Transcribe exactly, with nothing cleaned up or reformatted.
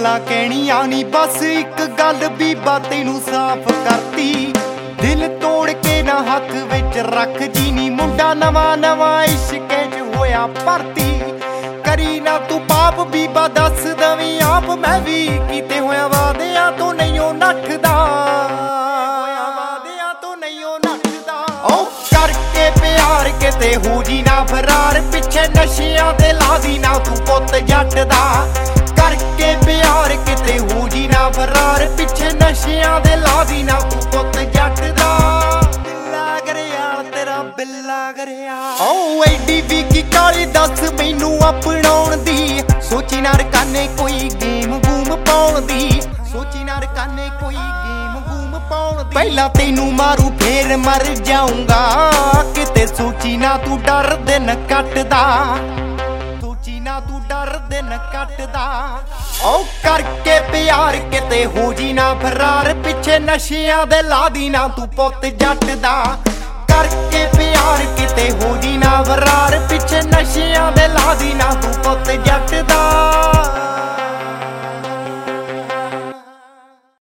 ਗੱਲਾਂ ਕਹਿਣੀਆਂ ਨੀ ਬਸ ਇੱਕ ਗੱਲ ਬੀਬਾ ਤੈਨੂੰ ਸਾਫ਼ ਕਰਤੀ। ਦਿਲ ਤੋੜ ਕੇ ਨਾ ਹੱਥ ਵਿੱਚ ਰੱਖ ਜੀ ਨੀ ਮੁੰਡਾ ਨਵਾਂ ਨਵਾਂ ਇਸ਼ਕੇ 'ਚ ਹੋਇਆ ਭਰਤੀ। ਕਰੀ ਨਾ ਤੂੰ ਪਾਪ ਬੀਬਾ ਦੱਸ ਦਵੀਂ ਆਪ ਮੈਂ ਵੀ ਕੀਤੇ ਹੋਇਆ ਵਾਦਿਆਂ ਤੋਂ ਨਹੀਂ ਉਹ ਨੱਠਦਾ। ਵਾਦਿਆਂ ਤੋਂ ਨਹੀਂ ਉਹ ਨੱਠਦਾ। ਉਹ ਕਰਕੇ ਪਿਆਰ ਕਿਤੇ ਹੋ ਜੀ ਨਾ ਫਰਾਰ ਪਿੱਛੇ ਨਸ਼ਿਆਂ ਤੇ ਲਾ ਦੀ ਨਾ ਤੂੰ ਪੁੱਤ ਜੱਟ ਦਾ। ਕਰਕੇ ਪਿਆਰ ਕਿਤੇ ਹੋ ਜੀ ਨਾ ਫਰਾਰ ਪਿੱਛੇ ਨਸ਼ਿਆਂ ਦੇ ਲਾ ਦੀ ਨਾ ਤੂੰ ਪੁੱਤ ਜੱਟ ਦਾ। ਬਿੱਲਾ ਕਰਿਆ ਤੇਰਾ ਬਿੱਲਾ ਕਰਿਆ। ਓ ਐਡੀ ਵੀ ਕੀ ਕਾਲੀ ਦੱਸ ਮੈਨੂੰ ਅਪਣਾਉਣ ਦੀ। ਸੋਚੀ ਨਾ ਰਕਾਨੇ ਕੋਈ ਗੇਮ ਗੂਮ ਪਾਉਣ ਦੀ। ਸੋਚੀ ਨਾ ਰਕਾਨੇ ਕੋਈ ਗੇਮ ਗੂਮ ਪਾਉਣ ਦੀ। ਪਹਿਲਾਂ ਤੈਨੂੰ ਮਾਰੂ ਫੇਰ ਮਰ ਜਾਊਂਗਾ ਕਿਤੇ ਸੋਚੀ ਨਾ ਤੂੰ ਡਰ ਦਿਨ ਕੱਟਦਾ। ਸੋਚੀ ਨਾ ਤੂੰ ਡਰ ਦਿਨ ਕੱਟਦਾ। ਓ ਕਰਕੇ ਪਿਆਰ ਕਿਤੇ ਹੋ ਜੀ ਨਾ ਫਰਾਰ ਪਿੱਛੇ ਨਸ਼ਿਆਂ ਦੇ ਲਾ ਦੀ ਨਾ ਤੂੰ ਪੁੱਤ ਜੱਟ ਦਾ। ਕਰਕੇ ਪਿਆਰ ਕਿਤੇ ਹੋ ਜੀ ਨਾ ਫਰਾਰ ਪਿੱਛੇ ਨਸ਼ੇ